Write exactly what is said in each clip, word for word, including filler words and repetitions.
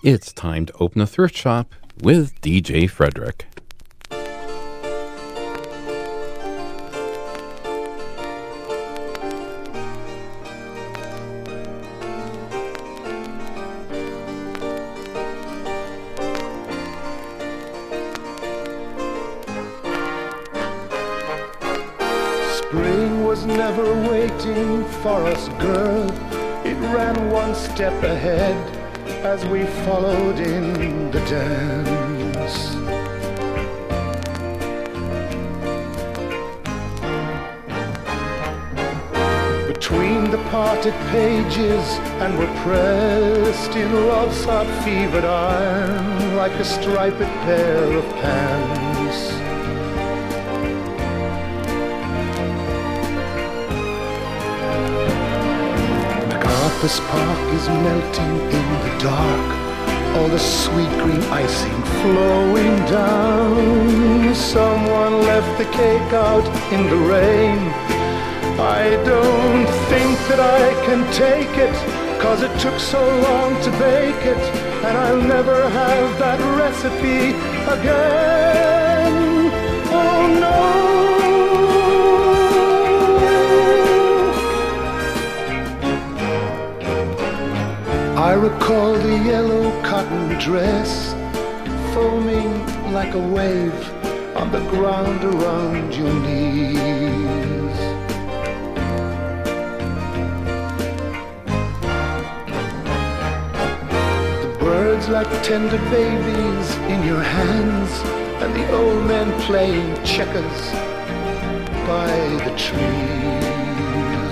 It's time to open a thrift shop with D J Frederick. Spring was never waiting for us, girl. It ran one step ahead as we followed in the dance. Between the parted pages, and we're pressed in love's hot fevered iron like a striped pair of pants. MacArthur's Park is melting in the dark, all the sweet green icing flowing down. Someone left the cake out in the rain. I don't think that I can take it, 'cause it took so long to bake it, and I'll never have that recipe again. Oh no. I recall the yellow cotton dress foaming like a wave on the ground around your knees. The birds like tender babies in your hands, and the old men playing checkers by the trees.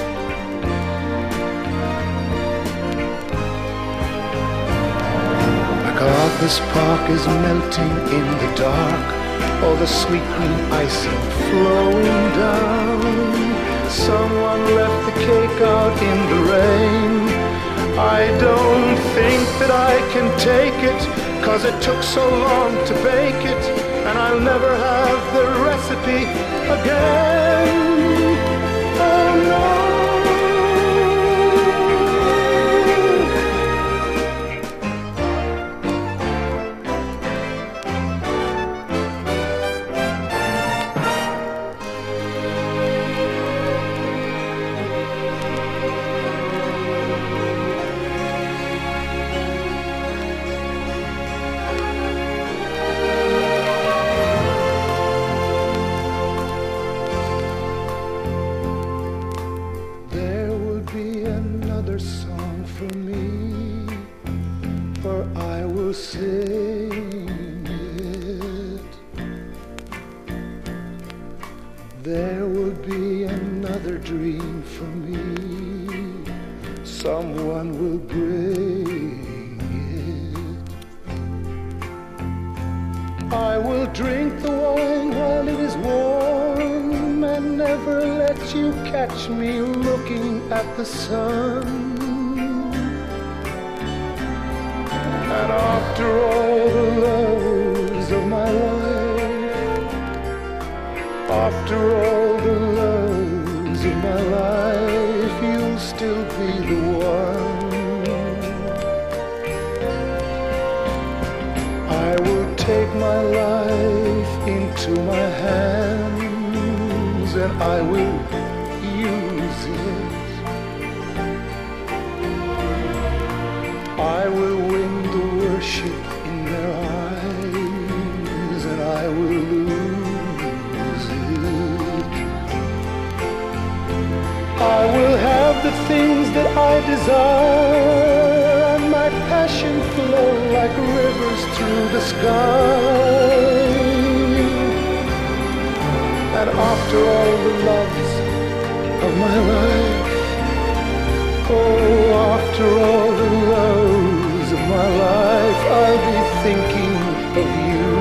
MacArthur's Park is melting in the dark, all the sweet green icing flowing down. Someone left the cake out in the rain. I don't think that I can take it, 'cause it took so long to bake it, and I'll never have the recipe again. Oh no. There will be another dream for me. Someone will bring it. I will drink the wine while it is warm, and never let you catch me looking at the sun. And after all the loves of my life, after all the loves of my life, you'll still be the one. I will take my life into my hands, and I will use it. I will win the worship in their eyes, and I will lose it. I will have the things that I desire, and my passion flow like rivers through the sky. And after all the loves of my life, oh, after all the loves of my life, I'll be thinking of you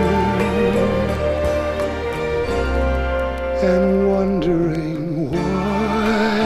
and wondering why.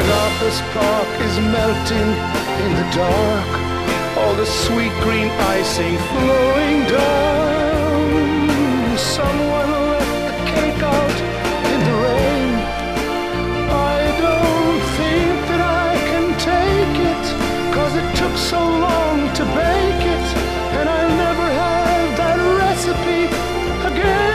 Agapas Park is melting in the dark, all the sweet green icing flowing down. Someone left the cake out in the rain. I don't think that I can take it, 'cause it took so long to bake it, and I'll never have that recipe again.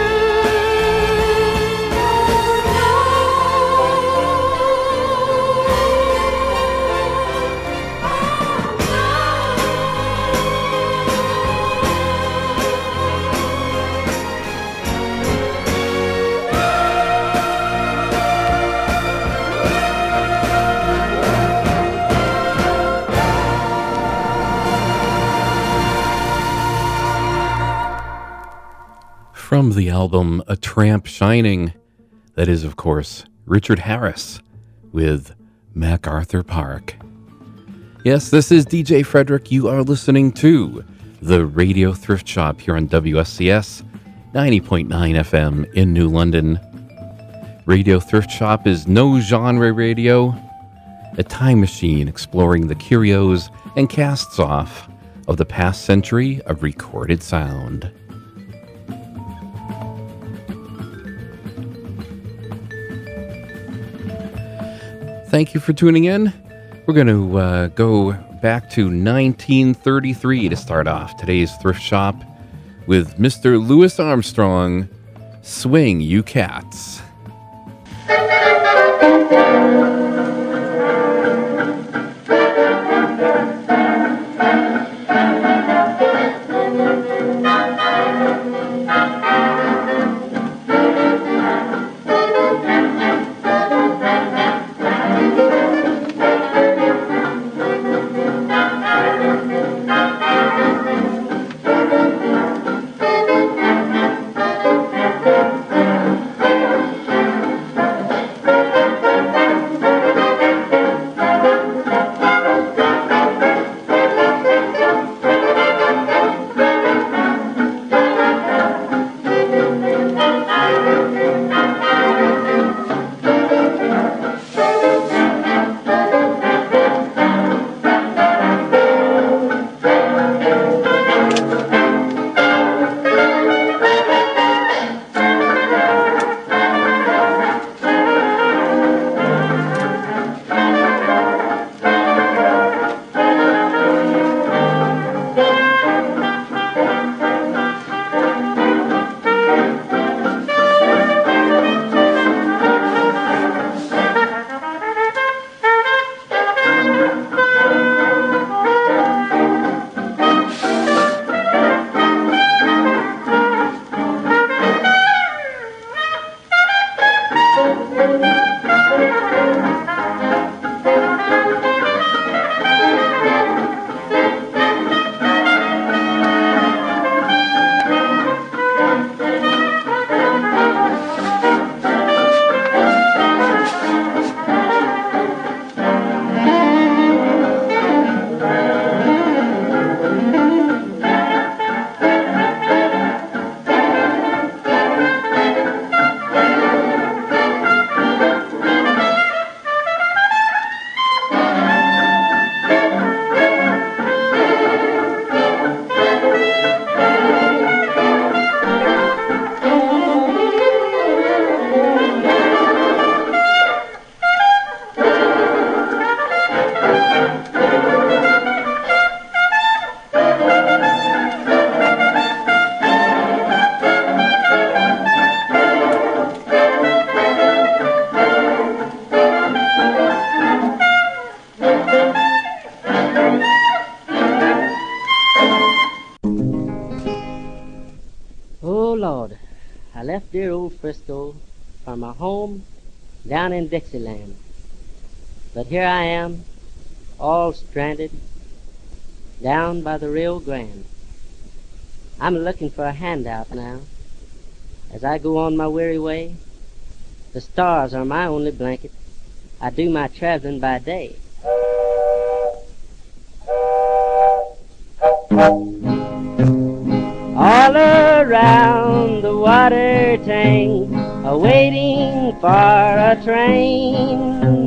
From the album A Tramp Shining, that is, of course, Richard Harris with MacArthur Park. Yes, this is D J Frederick. You are listening to the Radio Thrift Shop here on W S C S ninety point nine F M in New London. Radio Thrift Shop is no genre radio, a time machine exploring the curios and casts off of the past century of recorded sound. Thank you for tuning in. We're going to uh, go back to nineteen thirty-three to start off today's thrift shop with Mister Louis Armstrong, Swing You Cats. Frisco from a home down in Dixieland. But here I am, all stranded, down by the Rio Grande. I'm looking for a handout now. As I go on my weary way, the stars are my only blanket. I do my traveling by day. All around the water tank, a waiting for a train.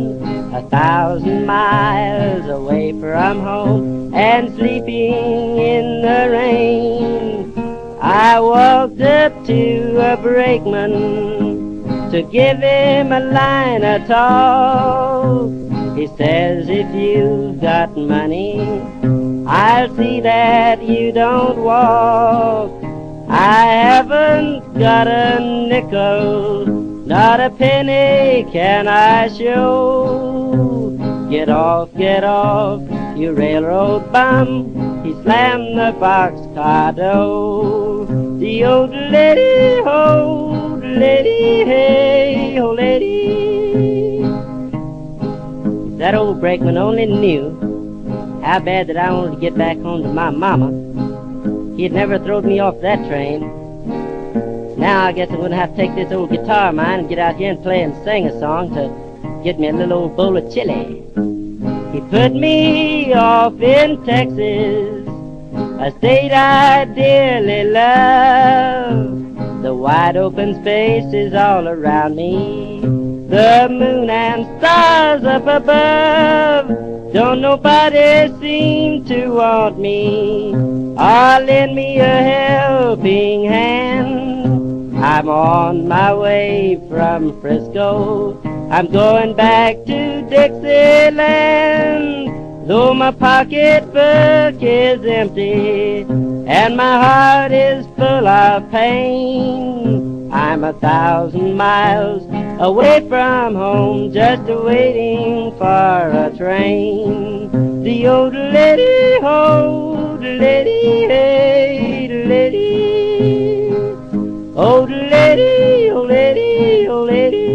a thousand miles away from home and sleeping in the rain. I walked up to a brakeman to give him a line of talk. He says, if you've got money, I'll see that you don't walk. I haven't got a nickel, not a penny can I show. Get off, get off, you railroad bum. He slammed the boxcar door. The old lady, old lady, hey, old lady. If that old brakeman only knew how bad that I wanted to get back home to my mama, he'd never thrown me off that train. Now I guess I'm gonna have to take this old guitar of mine and get out here and play and sing a song to get me a little old bowl of chili. He put me off in Texas, a state I dearly love. The wide open spaces all around me, the moon and stars up above. Don't nobody seem to want me or lend me a helping hand. I'm on my way from Frisco, I'm going back to Dixieland. Though my pocketbook is empty and my heart is full of pain, I'm a thousand miles away from home, just waiting for a train. The old lady, old lady, hey, lady. Old lady, old lady, old lady.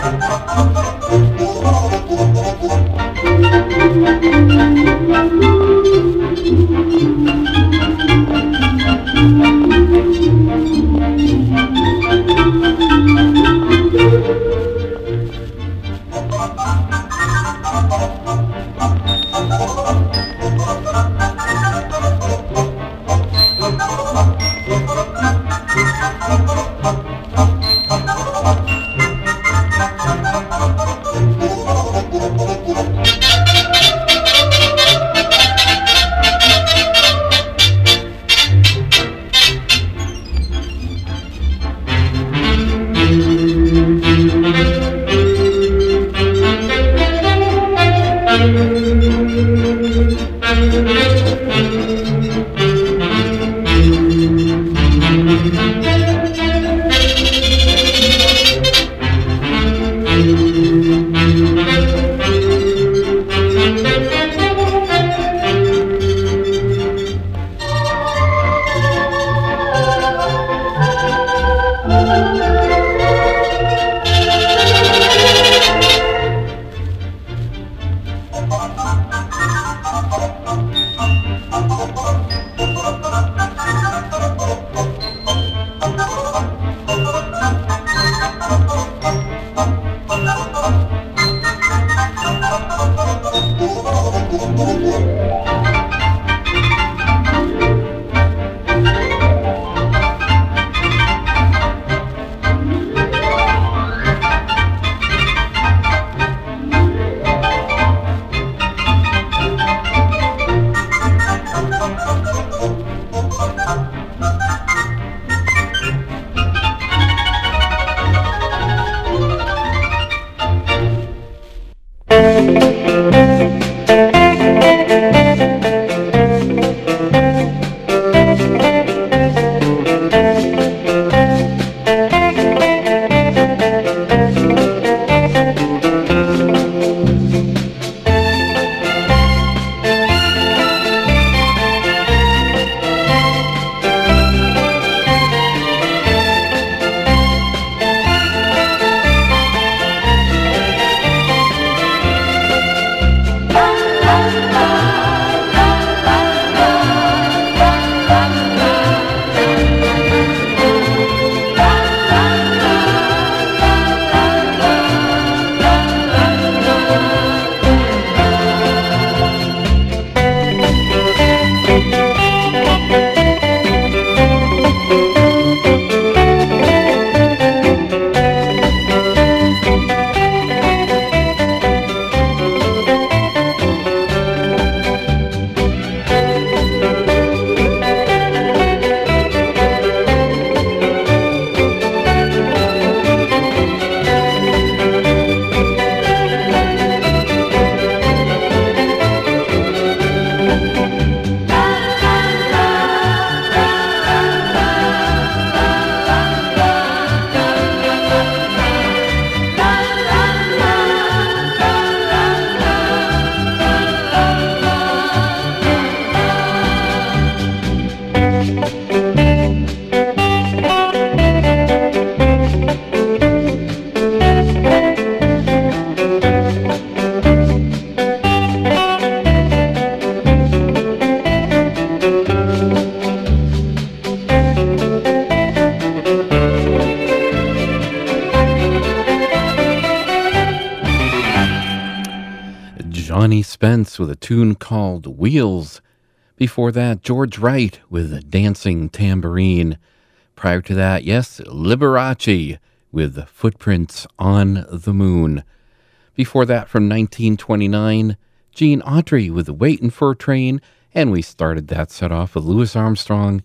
Johnny Spence with a tune called Wheels. Before that, George Wright with a Dancing Tambourine. Prior to that, yes, Liberace with Footprints on the Moon. Before that, from nineteen twenty-nine, Gene Autry with Waitin' for a Train. And we started that set off with Louis Armstrong,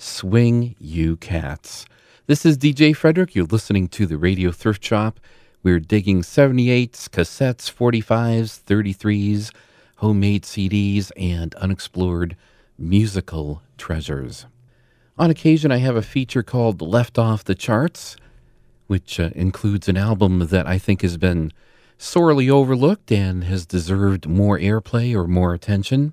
Swing You Cats. This is D J Frederick. You're listening to the Radio Thrift Shop. We're digging seventy-eights, cassettes, forty-fives, thirty-threes, homemade C Ds, and unexplored musical treasures. On occasion, I have a feature called Left Off the Charts, which uh, includes an album that I think has been sorely overlooked and has deserved more airplay or more attention.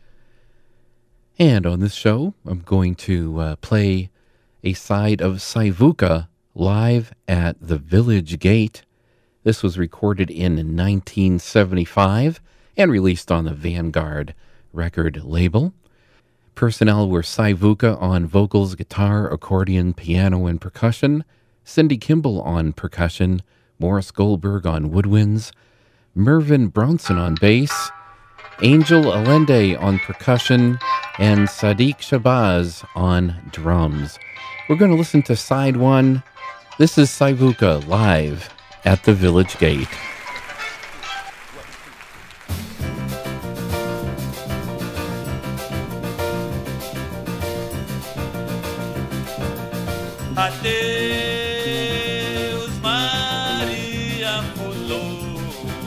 And on this show, I'm going to uh, play a side of Saivuka live at the Village Gate. This was recorded in nineteen seventy-five and released on the Vanguard record label. Personnel were Cy Vuka on vocals, guitar, accordion, piano, and percussion, Cindy Kimball on percussion, Morris Goldberg on woodwinds, Mervyn Brownson on bass, Angel Allende on percussion, and Sadiq Shabazz on drums. We're going to listen to side one. This is Cy Vuka live at the Village Gate. Adeus, Maria Fulô.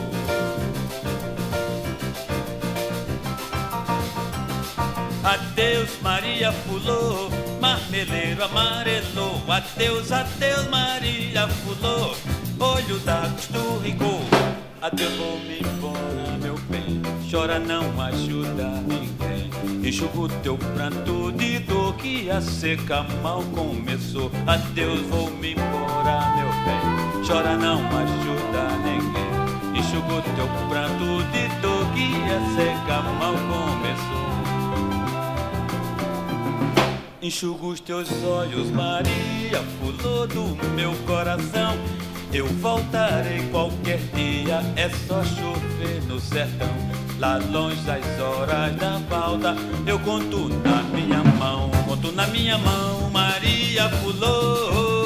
Adeus, Maria Fulô, marmeleiro amarelou. Adeus, adeus, Maria Fulô, olho d'água esturricou. Adeus, vou-me embora, meu bem, chora, não ajuda ninguém. Enxuga o teu pranto de dor que a seca mal começou. Adeus, vou-me embora, meu bem, chora, não ajuda ninguém. Enxuga o teu pranto de dor que a seca mal começou. Enxuga os teus olhos, Maria Fulô, do meu coração. Eu voltarei qualquer dia, é só chover no sertão. Lá longe das horas da falta, eu conto na minha mão, conto na minha mão, Maria Fulô.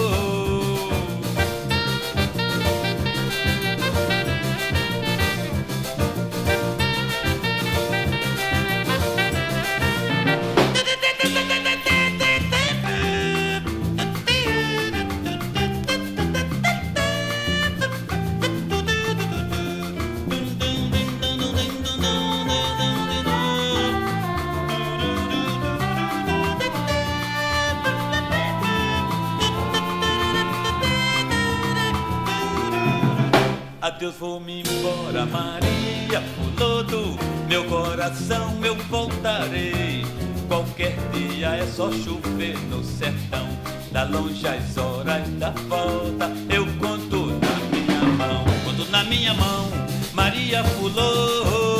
Adeus, vou-me embora, Maria Fulô, do meu coração eu voltarei. Qualquer dia é só chover no sertão. Lá longe as horas da volta, eu conto na minha mão, conto na minha mão, Maria Fulô.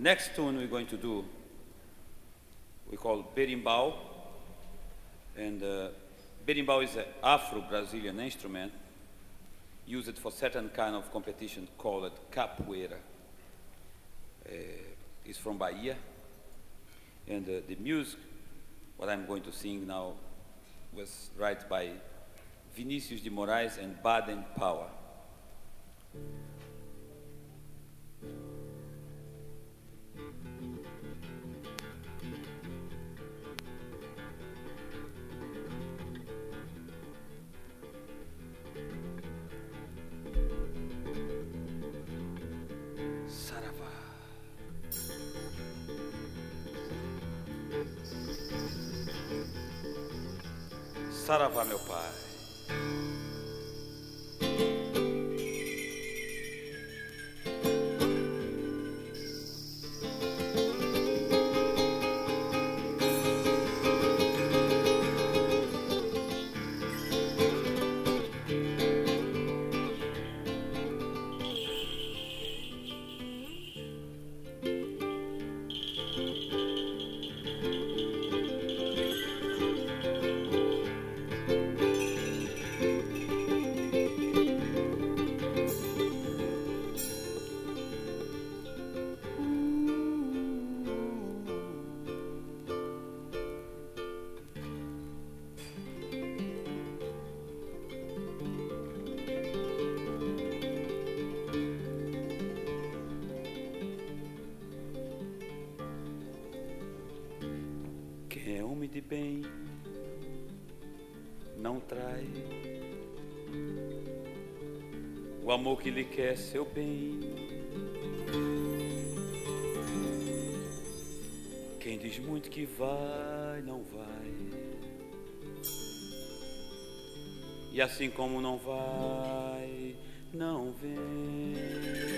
next tune we're going to do, we call berimbau, and uh, berimbau is an Afro-Brazilian instrument used for certain kind of competition called capoeira. Uh, it's from Bahia, and uh, the music, what I'm going to sing now, was written by Vinicius de Moraes and Baden Powell. Saravá, meu pai. De bem não trai o amor que lhe quer seu bem. Quem diz muito que vai, não vai, e assim como não vai, não vem.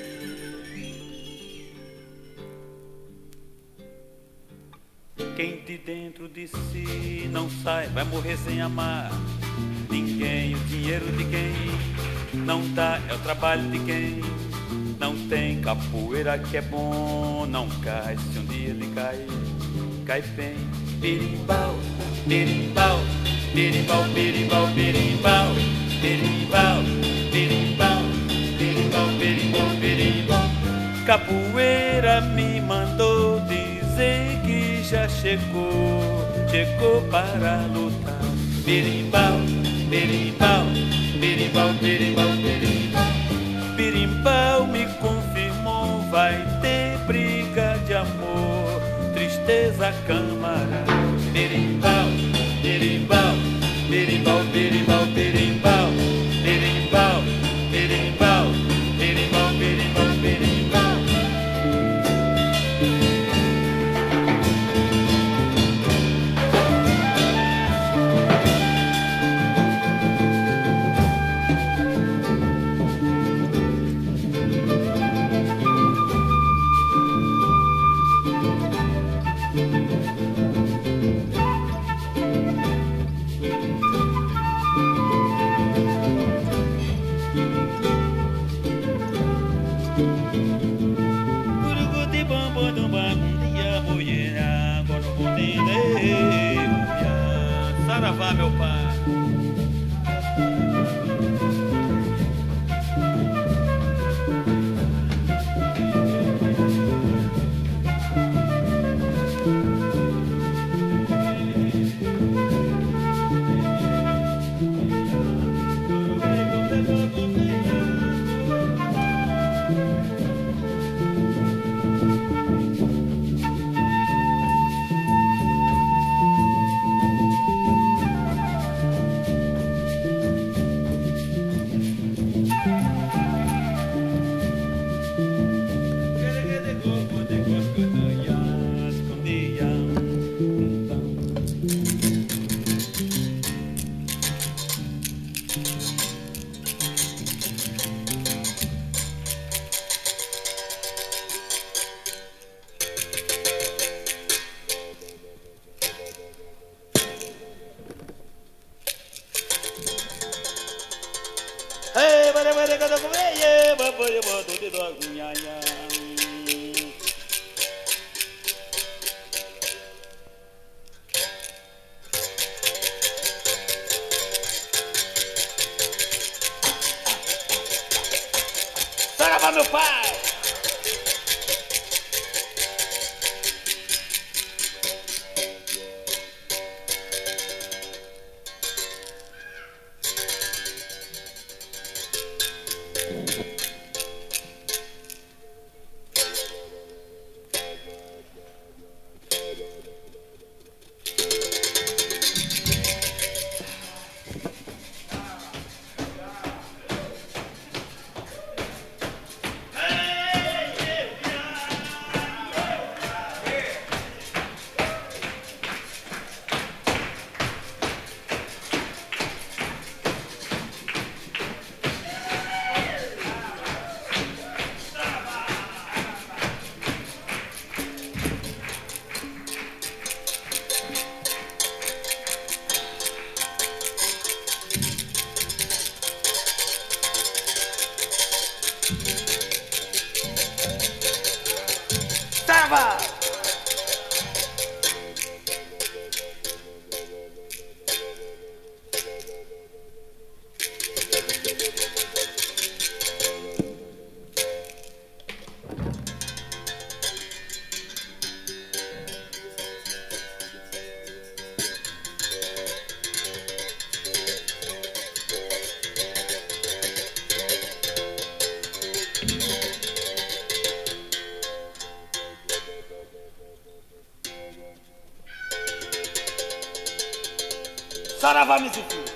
Quem de dentro de si não sai, vai morrer sem amar ninguém. O dinheiro de quem não dá é o trabalho de quem não tem. Capoeira que é bom, não cai. Se um dia ele cai, cai bem. Berimbau, berimbau, berimbau, berimbau, berimbau, berimbau, berimbau, berimbau, berimbau, berimbau. Capoeira me mandou dizer que já chegou, chegou para lutar. Berimbau, berimbau, berimbau, berimbau, berimbau. Berimbau me confirmou, vai ter briga de amor, tristeza câmara. Berimbau, berimbau, berimbau, berimbau, berimbau, berimbau, berimbau, berimbau, berimbau, berimbau. Saravá, meu pai. Saravá, meu filho.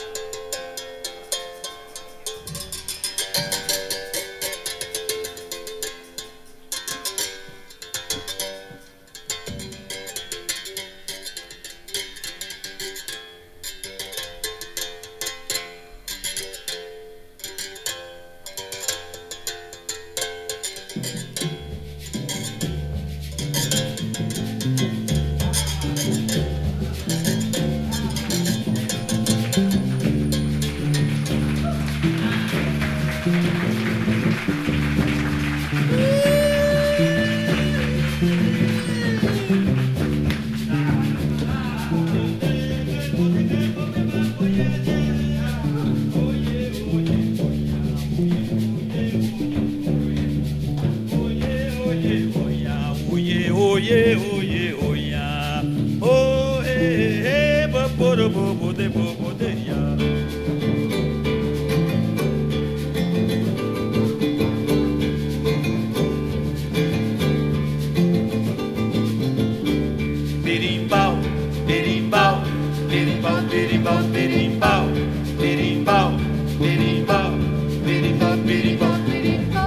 Berimbau, berimbau, berimbau, berimbau, berimbau, berimbau, berimbau, berimbau, berimbau, berimbau.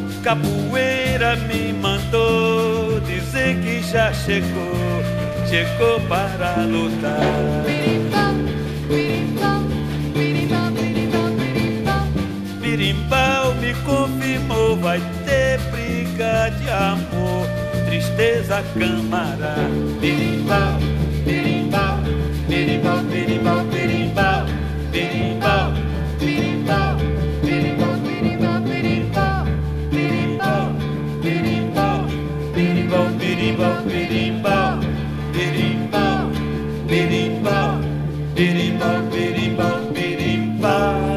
Capoeira me mandou dizer que já chegou, chegou para lutar. Berimbau, berimbau, berimbau, berimbau, berimbau. Berimbau me confirmou, vai ter briga de amor, tristeza câmara. Berimbau, berimbau, berimbau, berimbau, berimbau, berimbau, berimbau, berimbau, berimbau, berimbau, berimbau, berimbau, berimbau, berimbau, berimbau, berimbau, berimbau, berimbau, berimbau, berimbau.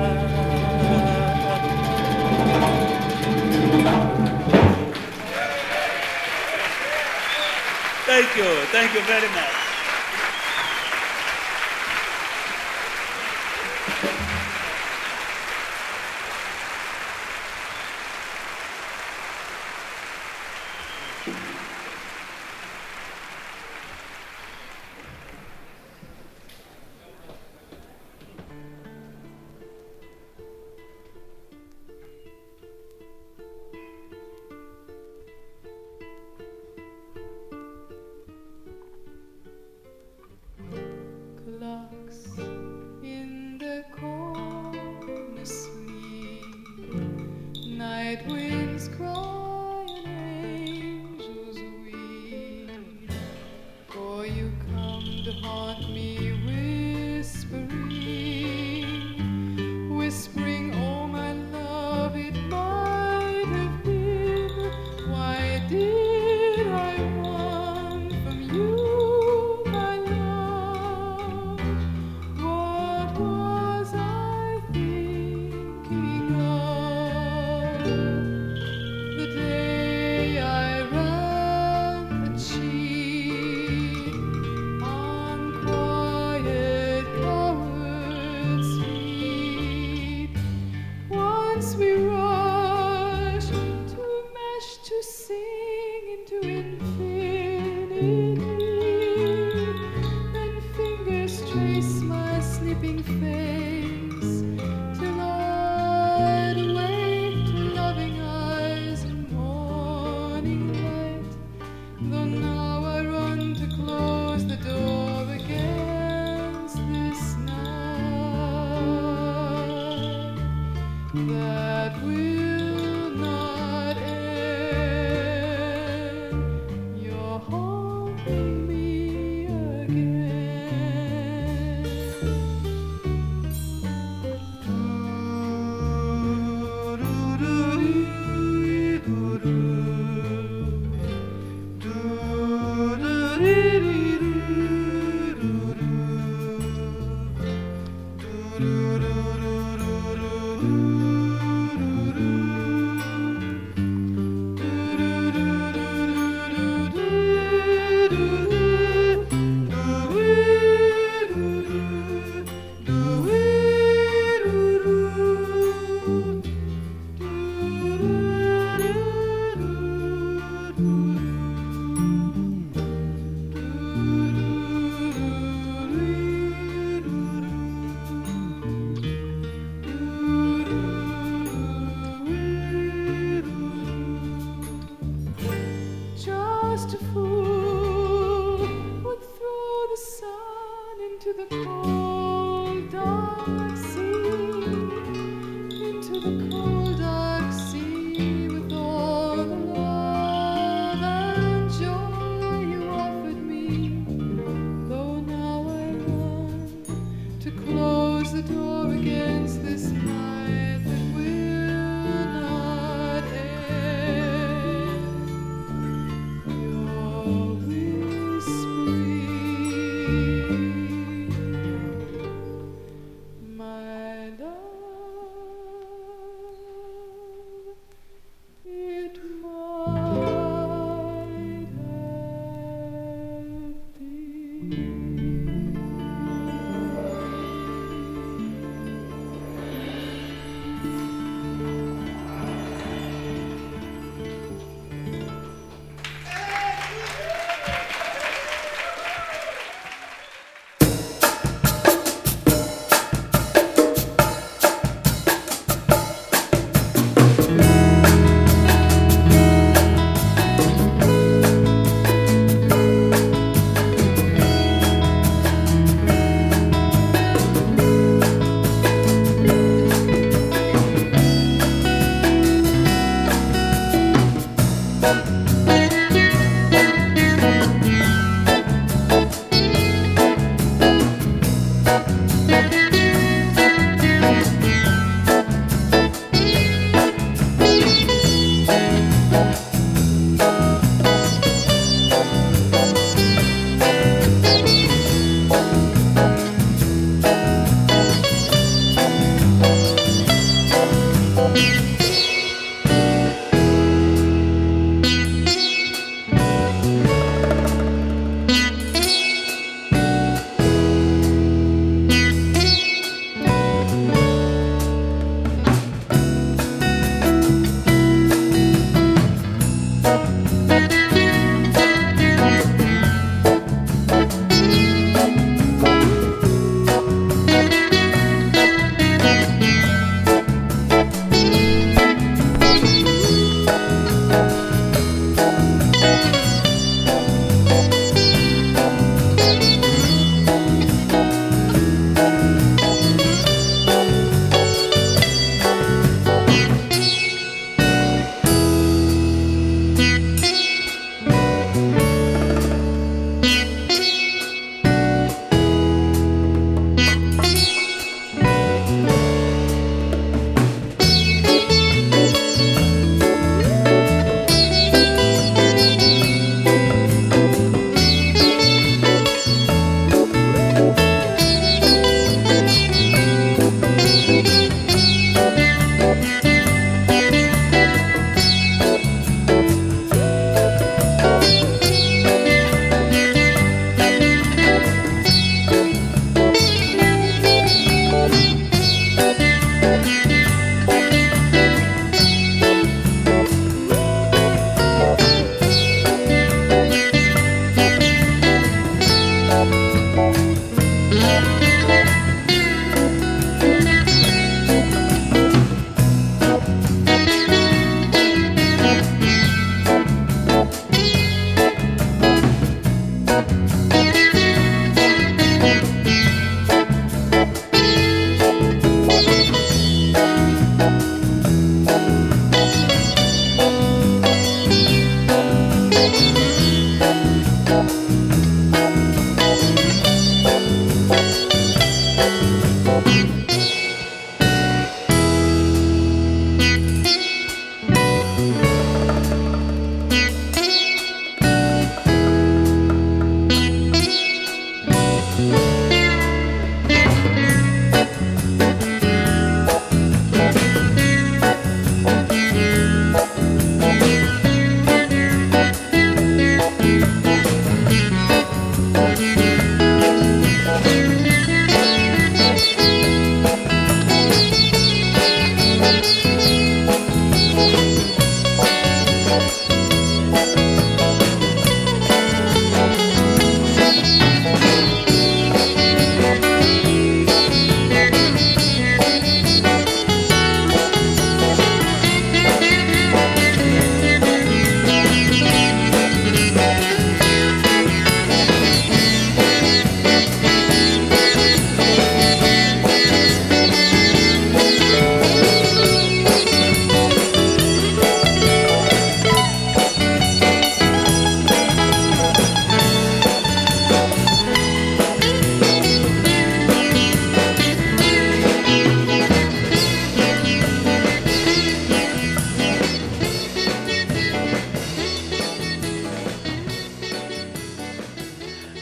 Thank you, thank you very much. One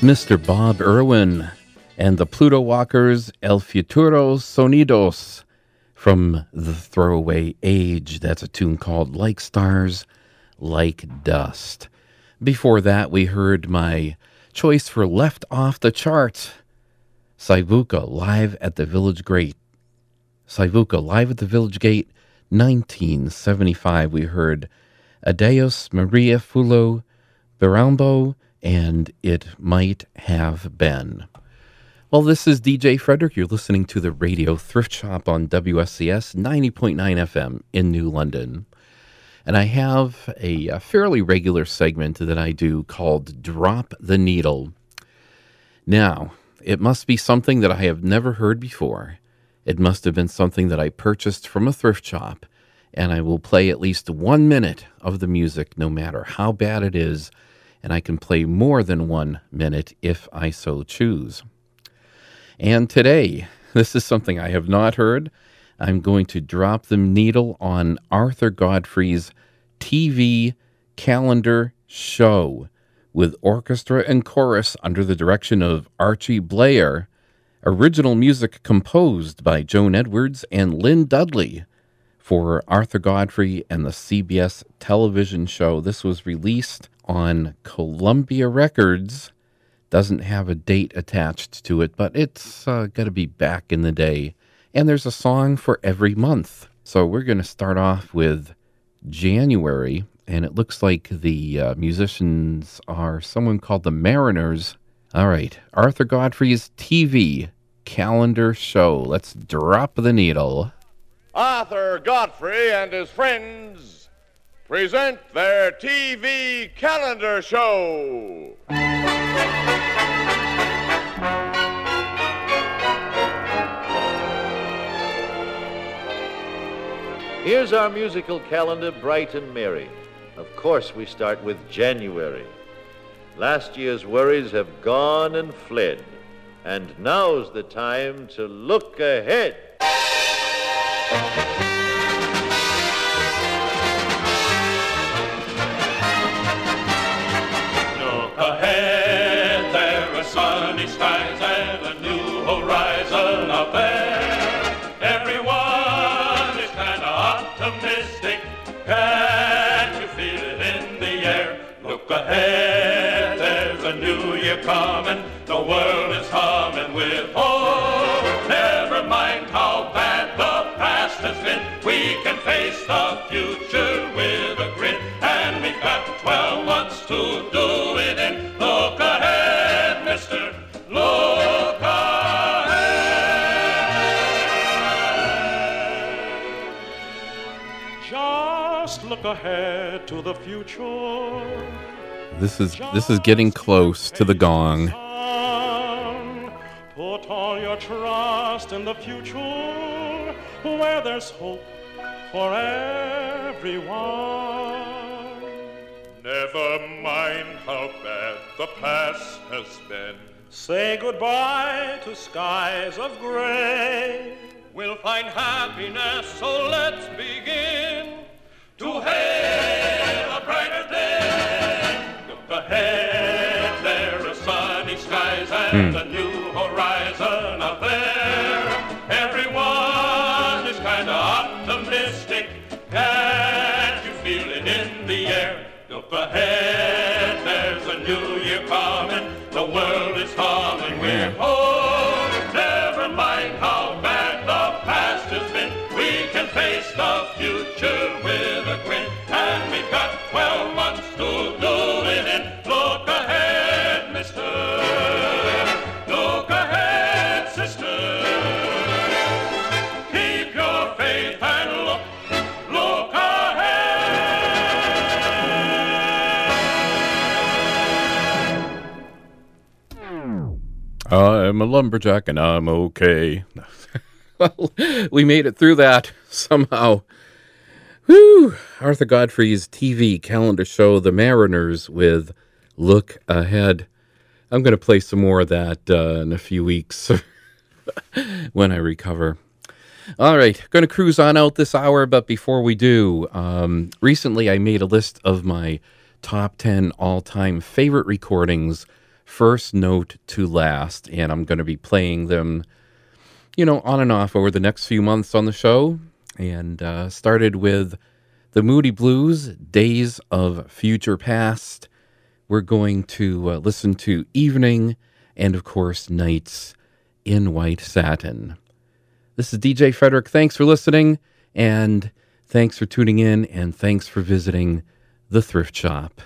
Mister Bob Irwin and the Pluto Walkers, El Futuro Sonidos, from the Throwaway Age. That's a tune called Like Stars, Like Dust. Before that, we heard my choice for Left Off the Chart, Saivuka, live at the Village Gate. Saivuka, live at the Village Gate, nineteen seventy-five. We heard Adeus Maria Fulo Birambo, and It Might Have Been. Well, this is D J Frederick. You're listening to the Radio Thrift Shop on W S C S ninety point nine F M in New London. And I have a, a fairly regular segment that I do called Drop the Needle. Now, it must be something that I have never heard before. It must have been something that I purchased from a thrift shop, and I will play at least one minute of the music, no matter how bad it is, and I can play more than one minute if I so choose. And today, this is something I have not heard. I'm going to drop the needle on Arthur Godfrey's T V calendar show with orchestra and chorus under the direction of Archie Blair. Original music composed by Joan Edwards and Lynn Dudley for Arthur Godfrey and the C B S television show. This was released on Columbia Records. Doesn't have a date attached to it, but it's uh, got to be back in the day. And there's a song for every month. So we're going to start off with January, and it looks like the uh, musicians are someone called the Mariners. All right, Arthur Godfrey's T V calendar show. Let's drop the needle. Arthur Godfrey and his friends present their T V calendar show. Here's our musical calendar, bright and merry. Of course, we start with January. Last year's worries have gone and fled, and now's the time to look ahead. Look ahead, there are sunny skies and a new horizon up there. Everyone is kind of optimistic. Can't you feel it in the air? Look ahead, there's a new year coming. The world is humming with hope. Never mind how bad the past has been. We can face the future with a grin. And we've got twelve months to do it in. Look ahead, mister. Look ahead. Just look ahead to the future. This is this is getting close to the gong. Put all your trust in the future, where there's hope for everyone. Never mind how bad the past has been. Say goodbye to skies of gray. We'll find happiness, so let's begin to hail a brighter day. Look ahead, there are sunny skies and Hmm. a new horizon up there. Everyone is kind of optimistic. Can't you feel it in the air? Look ahead, there's a new year coming. The world is humming with hope. Never mind how bad the past has been. We can face the future with a grin. And we've got twelve months to do it in. Look ahead, mister. Look ahead, sister. Keep your faith and look, look ahead. I'm a lumberjack and I'm okay. Well, we made it through that somehow. Whew! Arthur Godfrey's T V calendar show, The Mariners, with Look Ahead. I'm going to play some more of that uh, in a few weeks when I recover. All right, going to cruise on out this hour, but before we do, um, recently I made a list of my top ten all-time favorite recordings First Note to Last, and I'm going to be playing them, you know, on and off over the next few months on the show. And uh, started with the Moody Blues, Days of Future Past. We're going to uh, listen to Evening and, of course, Nights in White Satin. This is D J Frederick. Thanks for listening, and thanks for tuning in, and thanks for visiting the Thrift Shop.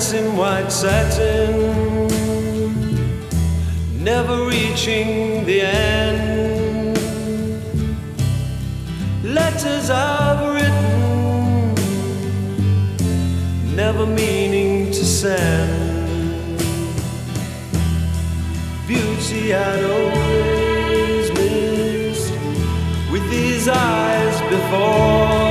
Nights in white satin, never reaching the end. Letters I've written, never meaning to send. Beauty I'd always missed with these eyes before.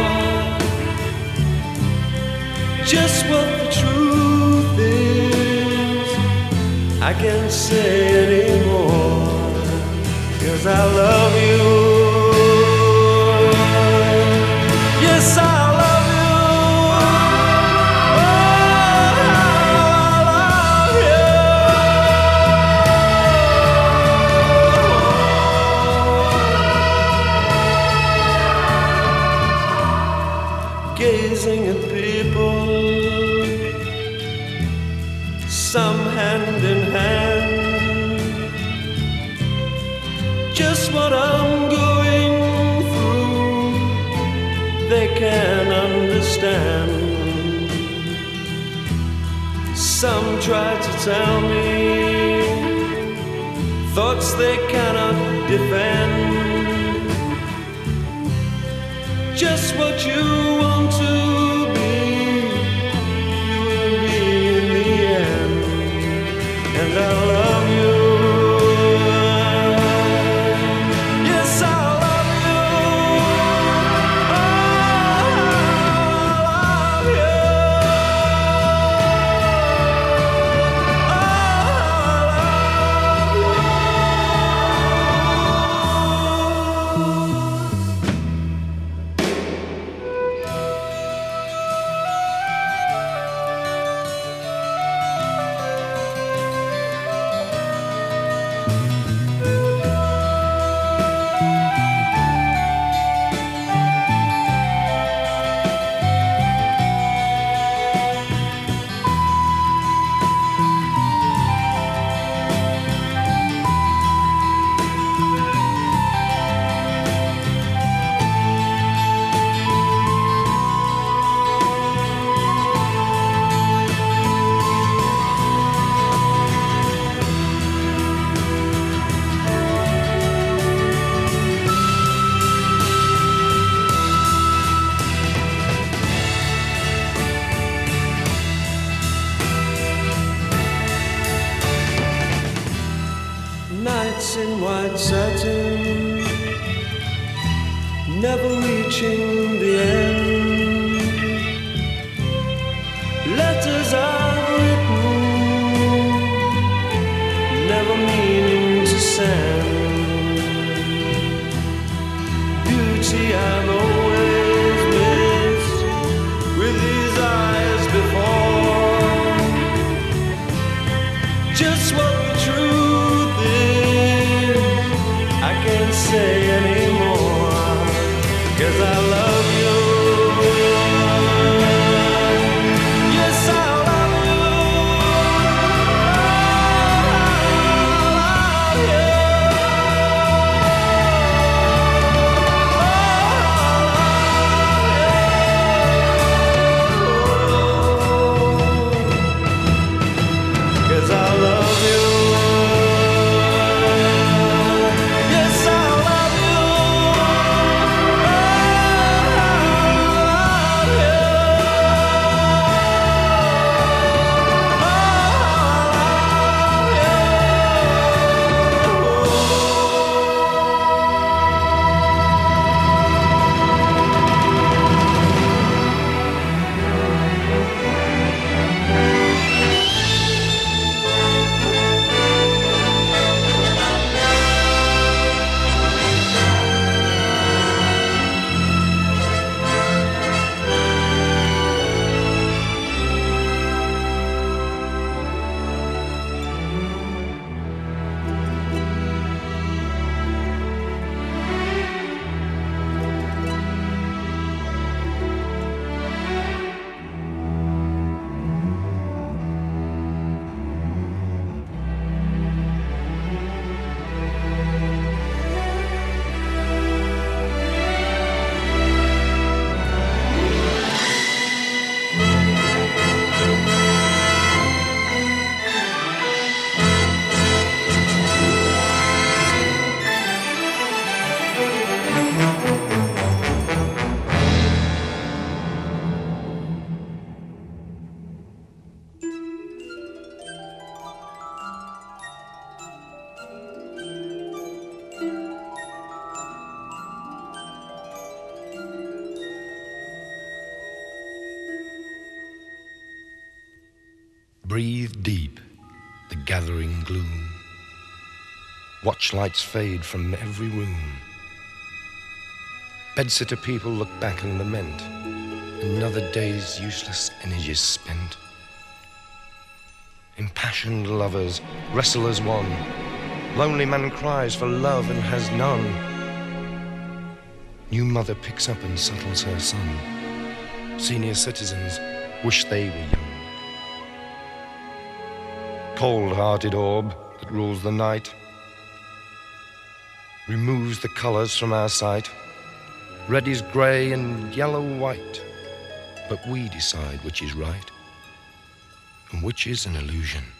Just what the truth is, I can't say anymore, 'cause I love you. Yes, I love you. Oh, I love you. Gazing at people, some hand in hand, just what I'm going through, they can understand. Some try to tell me thoughts they cannot defend. Just what you want to be, you will be in the end. And I love you. Yes, I love you. Oh, I love you. Nights in white satin, never reaching the end. Letters I've written, never meaning to send. Beauty I've always missed with these eyes before. Just what the truth is, I can't say anymore, Breathe deep the gathering gloom. Watch lights fade from every room. Bedsitter people look back and lament. Another day's useless energies spent. Impassioned lovers wrestle as one. Lonely man cries for love and has none. New mother picks up and settles her son. Senior citizens wish they were young. Cold-hearted orb that rules the night removes the colors from our sight. Red is gray and yellow white, but we decide which is right and which is an illusion.